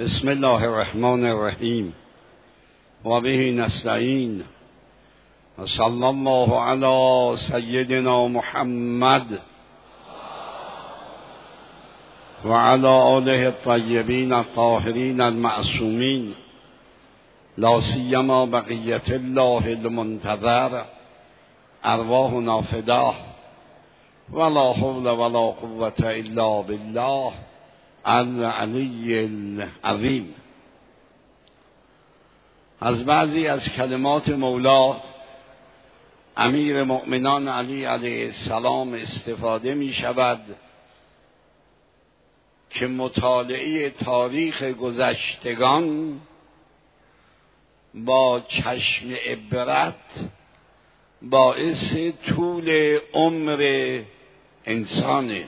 بسم الله الرحمن الرحیم و به نستعین و صلی الله علی سیدنا محمد و علی آله الطیبین الطاهرین المعصومین لا سیما بقیة الله المنتظر ارواحنا فداه ولا حول ولا قوة الا بالله العلی العظیم. از بعضی از کلمات مولا امیر مؤمنان علی علیه السلام استفاده می شود که مطالعه تاریخ گذشتگان با چشم عبرت باعث طول عمر انسانه.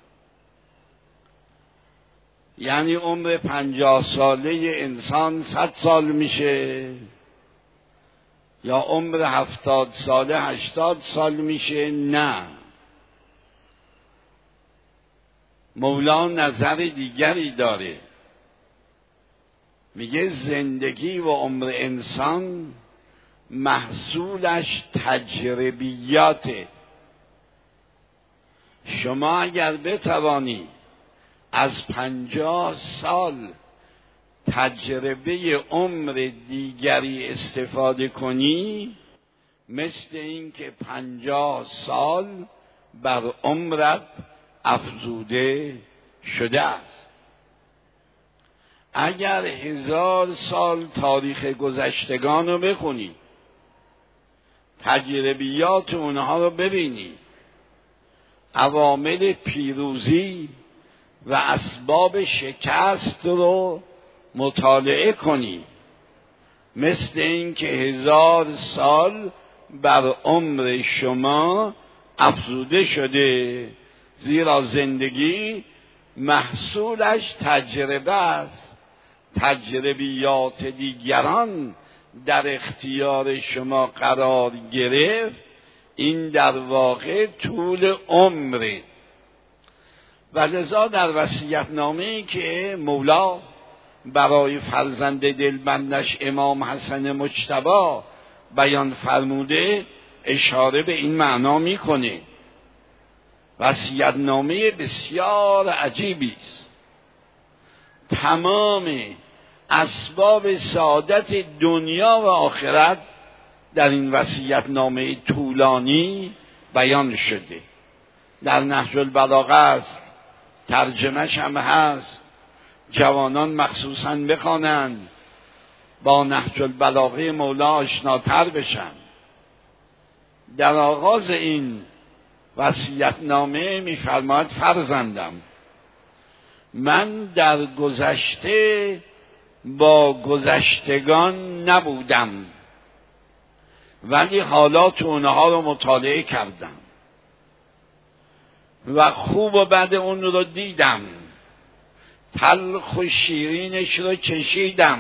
یعنی عمر 50 ساله انسان 100 سال میشه یا عمر 70 ساله 80 سال میشه؟ نه، مولا نظر دیگری داره. میگه زندگی و عمر انسان محصولش تجربیاته. شما اگر بتوانی از 50 سال تجربه عمر دیگری استفاده کنی، مثل این که 50 سال بر عمرت افزوده شده است. اگر 1000 سال تاریخ گذشتگان رو بخونی، تجربیات اونها رو ببینی، عوامل پیروزی و اسباب شکست رو مطالعه کنی، مثل این که 1000 سال بر عمر شما افزوده شده، زیرا زندگی محصولش تجربه است. تجربیات دیگران در اختیار شما قرار گرفت، این در واقع طول عمره. و لذا در وصیت‌نامه‌ای که مولا برای فرزند دلبندش امام حسن مجتبی بیان فرموده اشاره به این معنا میکنه. وصیت‌نامه بسیار عجیبی است. تمام اسباب سعادت دنیا و آخرت در این وصیت‌نامه طولانی بیان شده. در نهج البلاغه است، ترجمهش هم هست، جوانان مخصوصاً بخوانند، با نهج البلاغه مولا آشناتر بشن. در آغاز این وصیت‌نامه می‌فرماید فرزندم، من در گذشته با گذشتگان نبودم، ولی حالات اونها رو مطالعه کردم و خوب و بد اون رو دیدم، تلخ و شیرینش رو چشیدم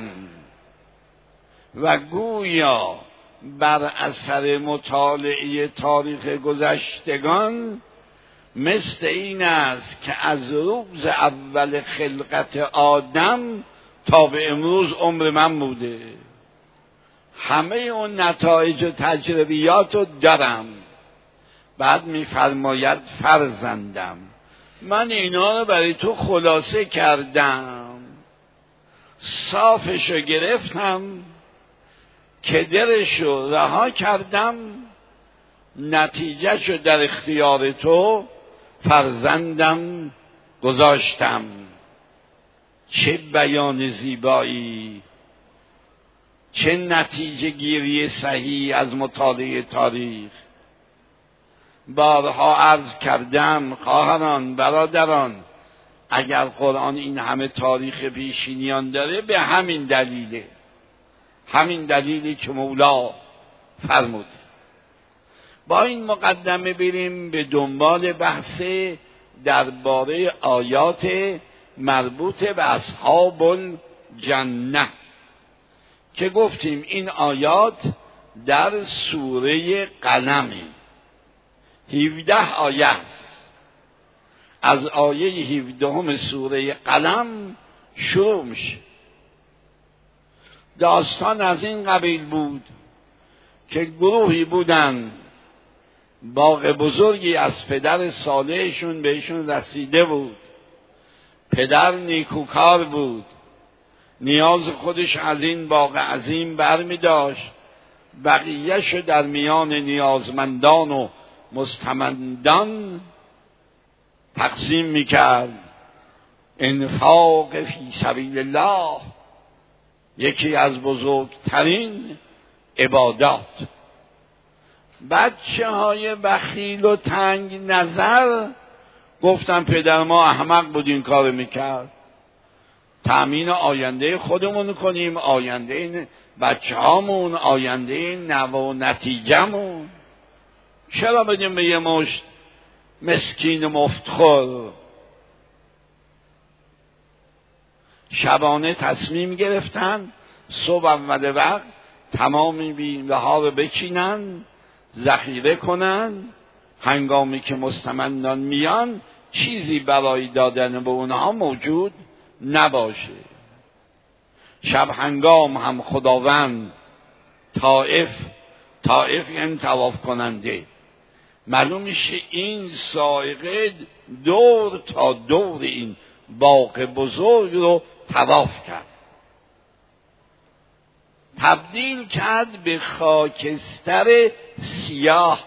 و گویا بر اثر مطالعه تاریخ گذشتگان مثل این است که از روز اول خلقت آدم تا به امروز عمر من بوده. همه اون نتایج و تجربیات رو دارم. بعد می‌فرماید فرزندم، من اینا رو برای تو خلاصه کردم، صافشو گرفتم، کدرشو رها کردم، نتیجهشو در اختیار تو فرزندم گذاشتم. چه بیان زیبایی، چه نتیجه گیری صحیح از مطالعه تاریخ. بارها عرض کردم خواهران برادران، اگر قرآن این همه تاریخ پیشینیان داره به همین دلیله، همین دلیلی که مولا فرمود. با این مقدمه بریم به دنبال بحث درباره آیات مربوط به اصحاب الجنه که گفتیم این آیات در سوره قلمه، 17 آیه است. از آیه 17 سوره قلم شروع میشه. داستان از این قبیل بود که گروهی بودن، باغ بزرگی از پدر صالحشون بهشون رسیده بود. پدر نیکوکار بود، نیاز خودش از این باغ عظیم برمی داشت، بقیهش در میان نیازمندان و مستمندان تقسیم میکرد. انفاق فی سبیل الله یکی از بزرگترین عبادات. بچه های بخیل و تنگ نظر گفتن پدر ما احمق بود این کار میکرد، تأمین آینده خودمون کنیم، آینده بچه هامون، آینده نوه و نتیجمون، چرا بدیم به یه مشت مسکین مفتخور؟ شبانه تصمیم گرفتن صبح اول وقت تمامی بیمه ها رو بچینن، ذخیره کنن، هنگامی که مستمندان میان چیزی برای دادن به اونها موجود نباشه. شب هنگام هم خداوند طائف یعنی طواف کننده، معلوم میشه این سائقه دور تا دور این باغ بزرگ رو طواف کرد، تبدیل کرد به خاکستر سیاه.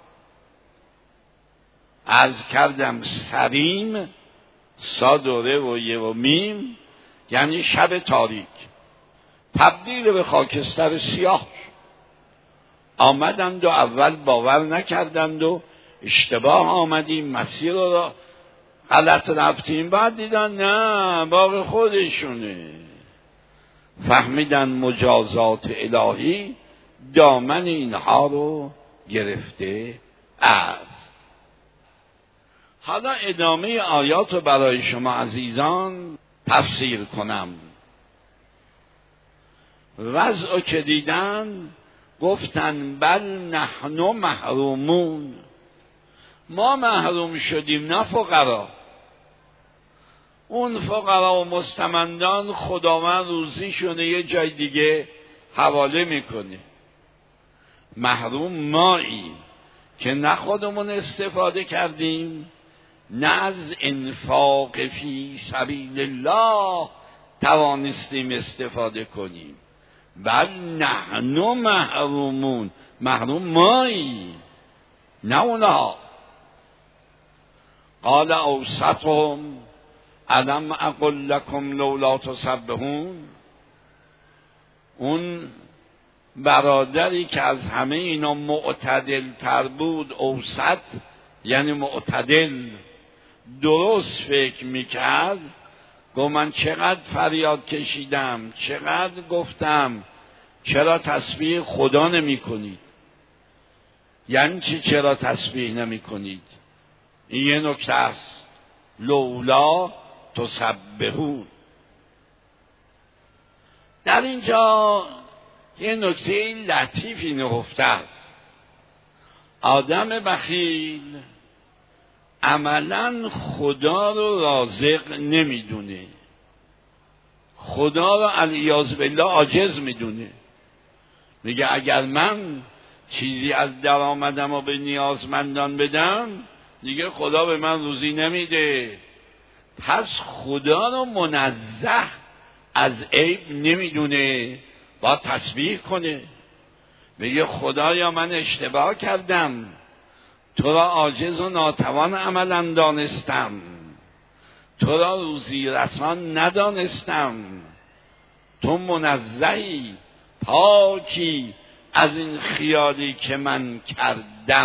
عرض کردم سریم، صادره و یه و میم یعنی شب تاریک، تبدیل به خاکستر سیاه. آمدند و اول باور نکردند و اشتباه آمدیم، مسیر رو غلط رفتیم، بعد دیدن نه باغ خودشونه، فهمیدن مجازات الهی دامن اینها رو گرفته است. حالا ادامه آیات رو برای شما عزیزان تفسیر کنم. وضع که دیدن گفتن بل نحن محرومون، ما محروم شدیم نه فقرا. اون فقرا و مستمندان خداوند روزیشونه یه جای دیگه حواله میکنه. محروم مایی که نه خودمون استفاده کردیم، نه از انفاق فی سبیل الله توانستیم استفاده کنیم. بل نحن محرومون، محروم مایی نه اونها. قال اوسطهم الم اقل لکم لولا تسبحون، اون برادری که از همه اینا معتدل تر بود، اوسط یعنی معتدل، درست فکر میکرد، گفت من چقدر فریاد کشیدم، چقدر گفتم چرا تسبیح خدا نمی کنید؟ یعنی چی چرا تسبیح نمی کنید؟ این یه نکته است. لولا تسبحون. در اینجا یه نکته لطیفی نهفته است. آدم بخیل عملا خدا رو رازق نمیدونه، خدا رو علیاذ بالله عاجز میدونه. میگه اگر من چیزی از درآمدم رو به نیازمندان بدم دیگه خدا به من روزی نمیده. پس خدا رو منزه از عیب نمیدونه، باید تسبیح کنه، میگه خدایا من اشتباه کردم، تو را عاجز و ناتوان عملا دانستم، تو را روزی رسان ندانستم، تو منزهی پاکی از این خیالی که من کردم.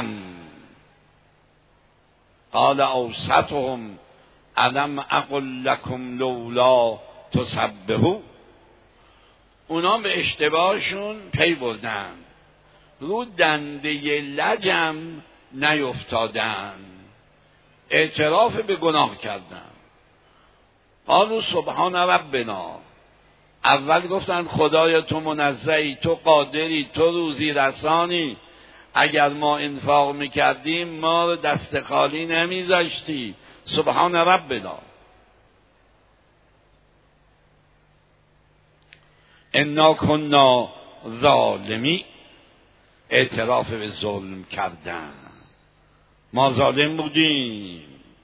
قال اوسطهم الم اقل لکم لولا تسبحون. اونا به اشتباهشون پی بردن، رو دنده لجم نیفتادن، اعتراف به گناه کردن. قالوا سبحان ربنا، اول گفتن خدایا تو منزهی، تو قادری، تو روزی رسانی، اگر ما انفاق میکردیم ما رو دست خالی نمیذاشتی، سبحان ربنا. انا کنا ظالمی، اعتراف به ظلم کردن، ما ظالم بودیم.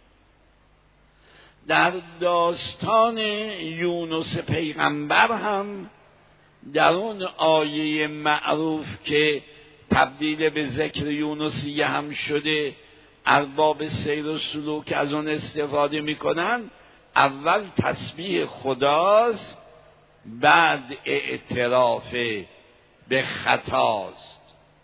در داستان یونس پیغمبر هم در اون آیه معروف که تبدیل به ذکر یونسیه هم شده، ارباب سیر و سلوک از اون استفاده میکنن. اول تسبیح خداست، بعد اعتراف به خطاست.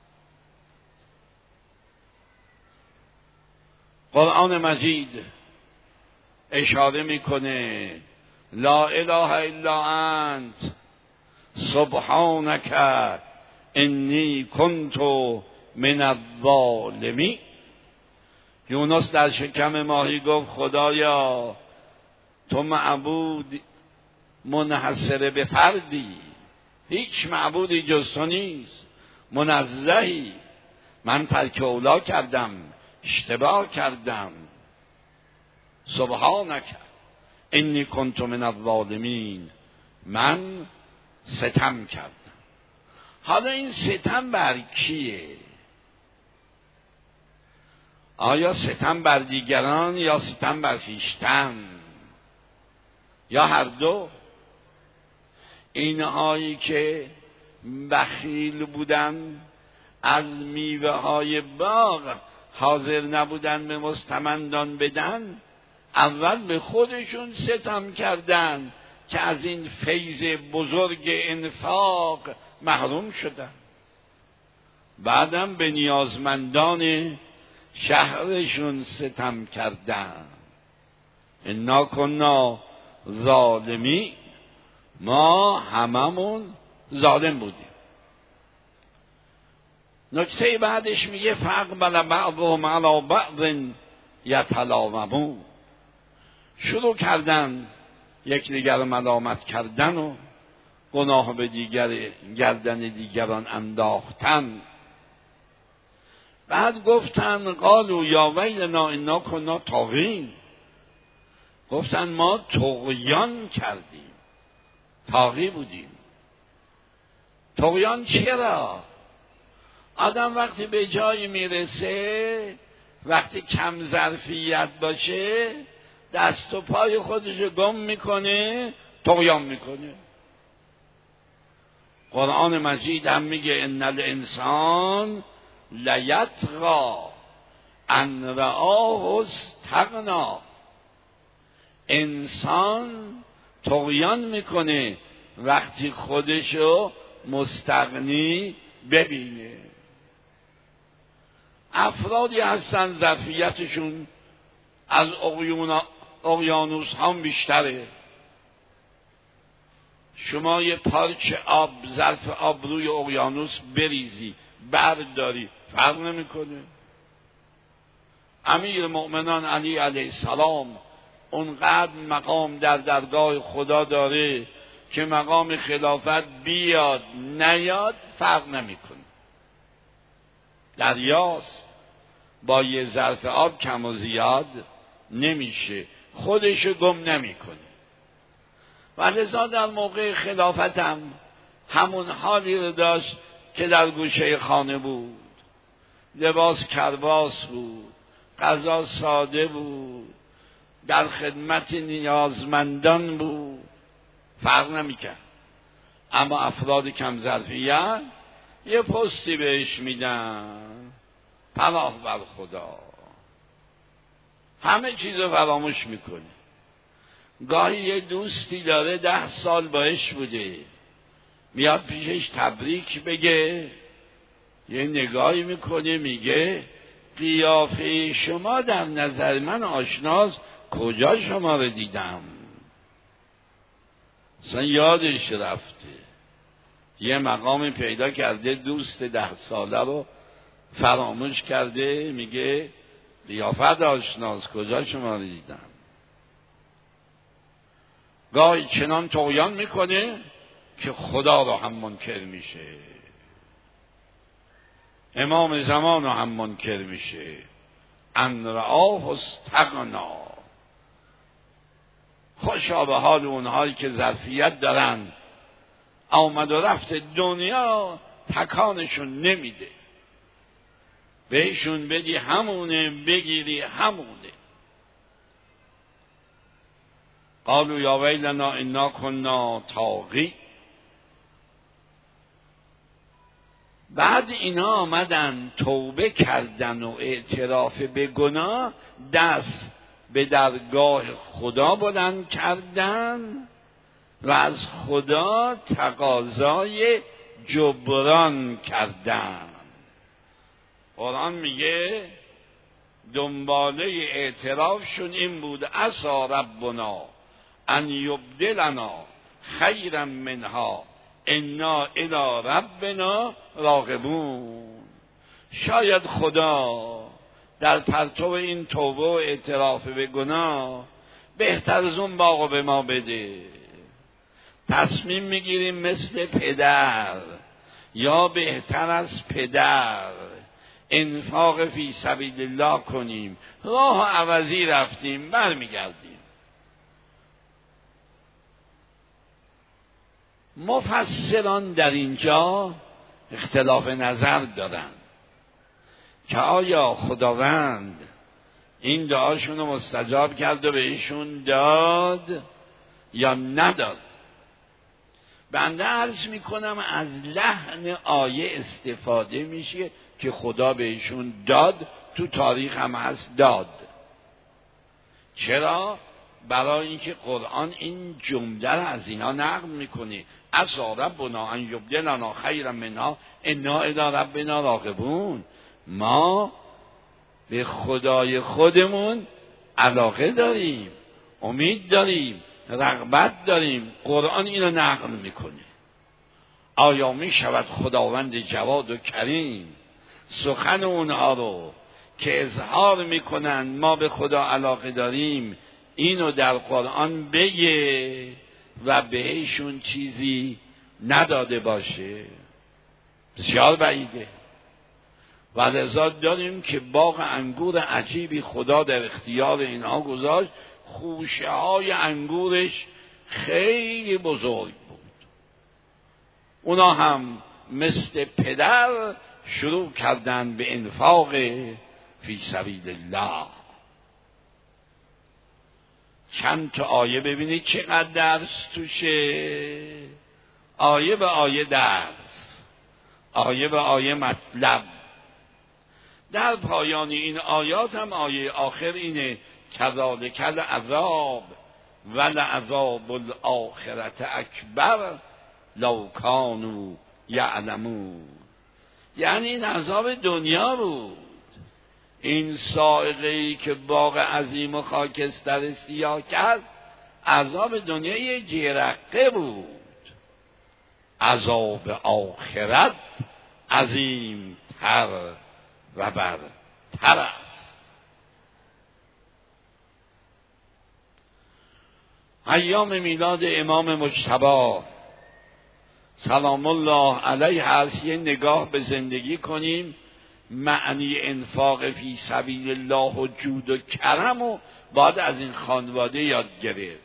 قرآن مجید اشاره میکنه لا اله الا انت سبحانک انی کنت من الظالمین. یونس در شکم ماهی گفت خدایا تو معبود منحصر به فردی، هیچ معبودی جز تو نیست، منزهی، من ترک اولا کردم، اشتباه کردم. سبحانک انی کنت من الظالمین، من ستم کردم. حالا این ستم بر کیه؟ آیا ستم بر دیگران یا ستم بر خویشتن یا هر دو؟ اینهایی که بخیل بودن، از میوه های باغ حاضر نبودن به مستمندان بدن، اول به خودشون ستم کردن که از این فیض بزرگ انفاق محروم شدن. بعدم به نیازمندان شهرشون ستم کردن. انا کنا ظالمی، ما هممون ظالم بودیم. نکته بعدش میگه فاقبل بعضهم علی بعض یتلاومون، شروع کردن یکدیگر رو ملامت کردن و گناه به گردن دیگران انداختن. بعد گفتن قالوا یا ویلنا انا کنا طاغین، گفتن ما طغیان کردیم، طاغی بودیم. طغیان چرا؟ آدم وقتی به جایی میرسه، وقتی کم ظرفیت باشه، دست و پای خودشو گم میکنه، طغیان میکنه. قرآن مجید هم میگه ان الانسان لیطغی ان رآه استغنی، انسان طغیان میکنه وقتی خودشو مستغنی ببینه. افرادی هستن ظرفیتشون از اقیانوس هم بیشتره. شما یه پارچ آب، ظرف آب روی اقیانوس بریزی، برداری، فرق نمیکنه. امیر مؤمنان علی علیه السلام اونقدر مقام در درگاه خدا داره که مقام خلافت بیاد نیاد فرق نمیکنه. دریاست، با یه ظرف آب کم و زیاد نمیشه، خودشو گم نمیکنه. و لذا در موقع خلافتم همون حالی رو داشت که در گوشه خانه بود، لباس کرباس بود، غذا ساده بود، در خدمت نیازمندان بود، فرق نمیکرد. اما افراد کم ظرفیت یه پستی بهش میدن، پناه بر خدا، همه چیز رو فراموش میکنه. گاهی یه دوستی داره 10 سال باش بوده، میاد پیشش تبریک بگه، یه نگاهی میکنه میگه قیافه شما در نظر من آشناست، کجا شما رو دیدم؟ اصلا یادش رفته، یه مقامی پیدا کرده دوست 10 ساله رو فراموش کرده، میگه قیافت آشناست، کجا شما رو دیدم؟ گاهی چنان طغیان میکنه که خدا رو هم منکر میشه، امام زمان رو هم منکر میشه. ان رآه استغنی. خوشا به حال اونهایی که ظرفیت دارن آمد و رفت دنیا تکانشون نمیده. بهشون بدی همونه، بگیری همونه. قالوا یا ویلنا انا کنا طاغین. بعد اینا آمدن توبه کردن و اعتراف به گناه، دست به درگاه خدا بلند کردن و از خدا تقاضای جبران کردن. قرآن میگه دنباله اعترافشون این بود: عسى ربنا ان یبدلنا خیرا منها انا الی ربنا راغبون. شاید خدا در پرتو این توبه و اعتراف به گناه بهتر از اون باغو به ما بده. تصمیم میگیریم مثل پدر یا بهتر از پدر انفاق فی سبیل الله کنیم، راه عوضی رفتیم، برمیگردیم. مفسران در اینجا اختلاف نظر دارند که آیا خداوند این دعاشون رو مستجاب کرد و بهشون داد یا نداد. بنده عرض میکنم از لحن آیه استفاده میشه که خدا بهشون داد، تو تاریخ هم هست داد. چرا؟ برای اینکه قرآن این جمله را از اینا نقل میکنه: عسى ربنا ان یبدلنا خیرا منها انا الی ربنا راغبون. ما به خدای خودمون علاقه داریم، امید داریم، رغبت داریم. قرآن اینو نقل میکنه. آیا می شود خداوند جواد و کریم سخن اونها رو که اظهار میکنن ما به خدا علاقه داریم اینو در قرآن بگه و بهشون چیزی نداده باشه؟ بسیار بعیده. و لذا داریم که باغ انگور عجیبی خدا در اختیار اینها گذاشت. خوشه های انگورش خیلی بزرگ بود. اونا هم مثل پدر شروع کردن به انفاق فی سبیل الله. چند تا آیه ببینید چقدر درس توشه. آیه به آیه درس، آیه به آیه مطلب. در پایان این آیات هم آیه آخر اینه: کذالک العذاب ولعذاب الاخرة اکبر لو کانوا یعلمون. یعنی این عذاب دنیا بود. این صاعقه‌ای که باغ عظیم و خاکستر سیاه کرد عذاب دنیا یه جرقه بود. عذاب آخرت عظیم تر و برتر است. ایام میلاد امام مجتبی سلام الله علیه هست. یه نگاه به زندگی کنیم، معنی انفاق فی سبیل الله و جود و کرم و بعد از این خانواده یاد گرفت.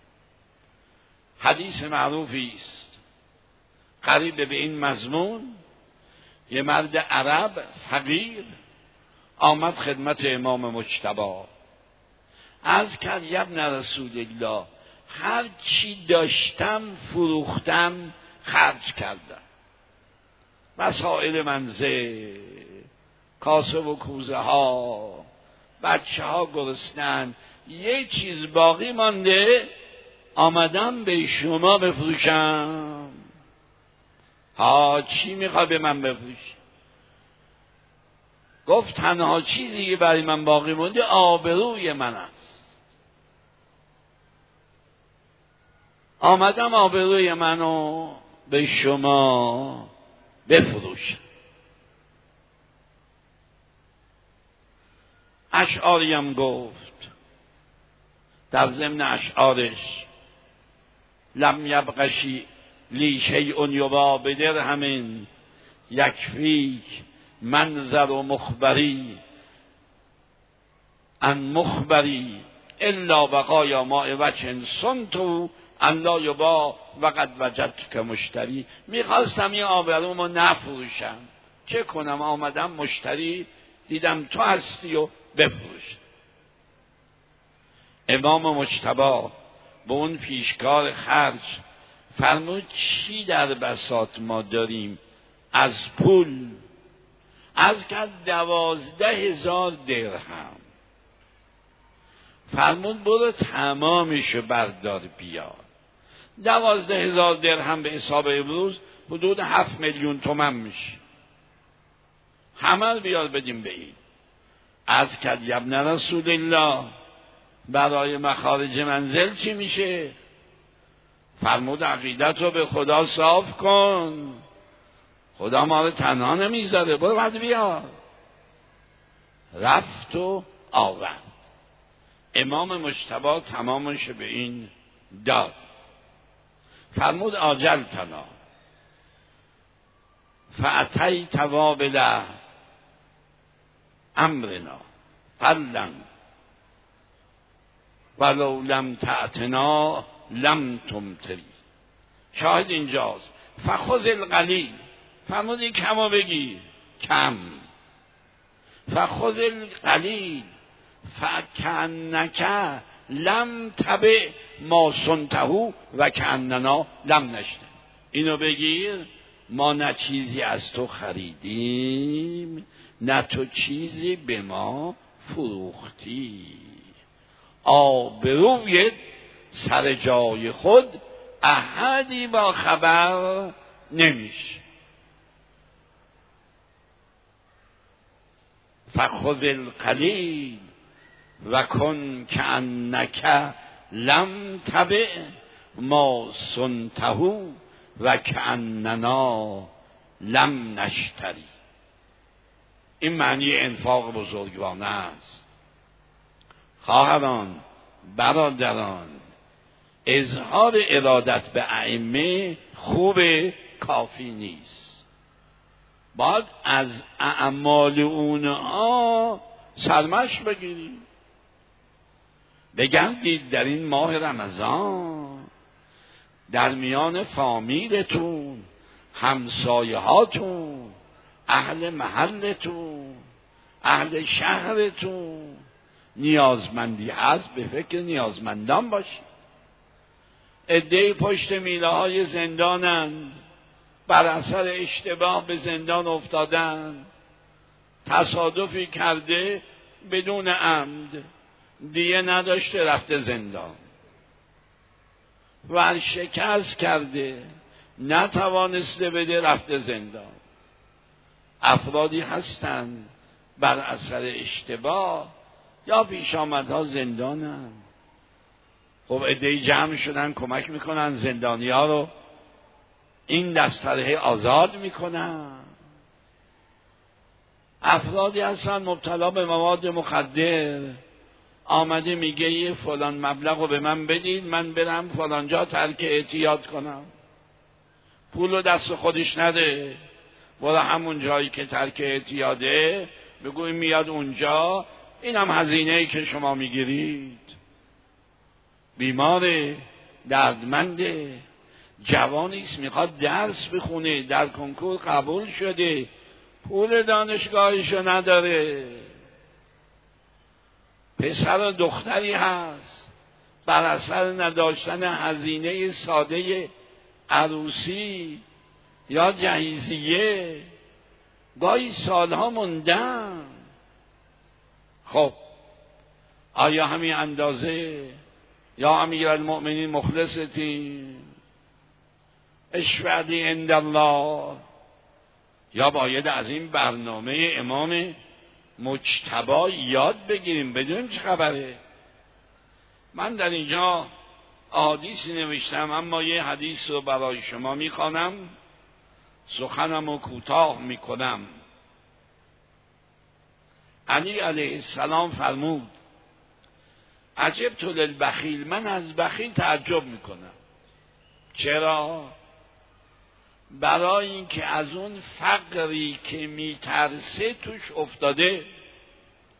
حدیث معروفی است قریب به این مضمون: یه مرد عرب فقیر آمد خدمت امام مجتبی، عرض کرد: یا ابن رسول الله، هر چی داشتم فروختم، خرج کردم، وسایل منزل، کاسه و کوزه ها، بچه ها گرسنن، یه چیز باقی مانده، آمدم به شما بفروشم. ها چی میخوای به من بفروشی؟ گفت تنها چیزی که برای من باقی مونده آبروی من است. آمدم آبروی منو به شما بفروشم. اشعاریم گفت در ضمن اشعارش: لم یبقشی لی شیء یباع بدرهم یکفیک منظر و مخبری عن مخبری الا بقایا ماء وجه صنت الله یبا و قد وجدت که مشتری. میخواستم این آبرومو نفروشم، چه کنم؟ آمدم مشتری دیدم تو هستی و بفروش. امام مجتبی به اون پیشکار خرج فرمود چی در بساط ما داریم از پول؟ از که 12,000 درهم. فرمود برو تمامشو بردار بیار. 12,000 درهم به حساب امروز حدود 7 میلیون تومان میشه. همه رو بیار بدیم به این. از که ابن رسول الله برای مخارج منزل چی میشه؟ فرمود عقیدت رو به خدا صاف کن، خدا ما رو تنها نمیذاره، برو بعد بیار. رفت و آورد. امام مجتبی تمامش به این داد. فرمود آجلتنا فأتیت وابل امرنا قلا ولو لم تأتنا لم تمطری. شاهد اینجاست. فخذ القلیل، فرمودی کمو بگیر، کم. فخذ القلیل فکأنک لم تبع ما صنته و کأننا لم نشته. اینو بگیر، ما نه چیزی از تو خریدیم نه تو چیزی به ما فروختی. آبروی سر جای خود احدی با خبر نمیشه. فخذ القلیل و کن کأنک لم تبع ما صنته و کأننا لم نشتری. این معنی انفاق بزرگوانه است. خواهران، برادران، اظهار ارادت به ائمه خوب، کافی نیست. باید از اعمال اونها سرمش بگیرید. بگردید در این ماه رمضان در میان فامیلتون، همسایه هاتون، اهل محلتون، اهل شهرتون نیازمندی هست، به فکر نیازمندان باشید. عده‌ای پشت میله های زندانند، بر اثر اشتباه به زندان افتادند، تصادفی کرده بدون عمد، دیه نداشته رفته زندان، ورشکست کرده نتوانسته بده رفته زندان. افرادی هستند بر اثر اشتباه یا پیش آمدها زندانند. خب عده‌ای جمع شدن کمک میکنن زندانی ها رو این دستره آزاد میکنن. افرادی هستن مبتلا به مواد مخدر، آمده میگه یه فلان مبلغ رو به من بدید من برم فلانجا ترک اعتیاد کنم. پول رو دست خودش نده، برو همون جایی که ترک اعتیاده بگوی میاد اونجا، این هم هزینه‌ای که شما میگیرید. بیماره، دردمنده، جوانیست میخواد درس بخونه، در کنکور قبول شده، پول دانشگاهشو نداره. پسر و دختری هست بر اثر نداشتن هزینه ساده عروسی یا جهیزیه گاهی سالها موندن. خب آیا همین اندازه یا امیرالمؤمنین مخلصتی اشفعی عند الله، یا باید از این برنامه امام مجتبی یاد بگیریم بدونیم چه خبره. من در اینجا احادیثی نوشتم، اما یه حدیث رو برای شما میخوانم، سخنم رو کوتاه میکنم. علی علیه السلام فرمود عجبت للبخیل، من از بخیل تعجب میکنم. چرا؟ برای اینکه از اون فقری که میترسه توش افتاده.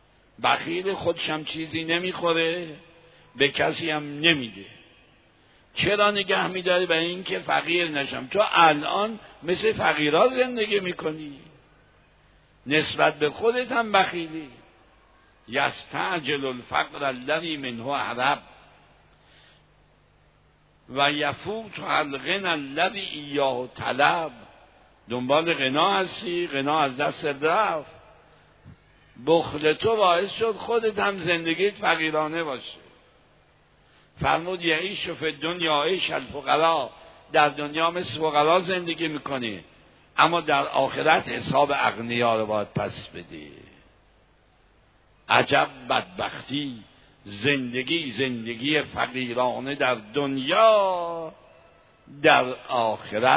بخیل خودشم چیزی نمیخوره، به کسی هم نمیده، چرا نگه میداری؟ برای اینکه فقیر نشم. تو الان مثل فقیرها زندگی میکنی، نسبت به خودت هم بخیلی. یستعجل الفقر الذی منه هرب و یفوت الغنی الذی ایاه طلب. دنبال غنا هستی، غنا از دست رفت. بخل تو باعث شد خودت هم زندگیت فقیرانه باشه. فرمود یعیش فی الدنیا عیش الفقراء، در دنیا مثل فقرا زندگی میکنی، اما در آخرت حساب اغنیا رو باید پس بدی. عجب بدبختی، زندگی فقیرانه در دنیا، در آخرت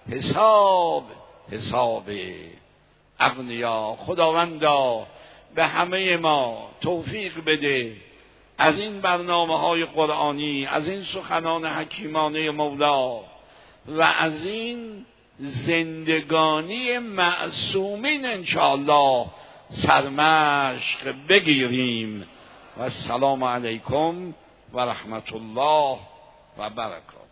حساب اغنیا. خداوندا به همه ما توفیق بده از این برنامه‌های قرآنی، از این سخنان حکیمانه مولا و از این زندگانی معصومین انشاءالله سرمشق بگیریم. و السلام علیکم و رحمت الله و برکاته.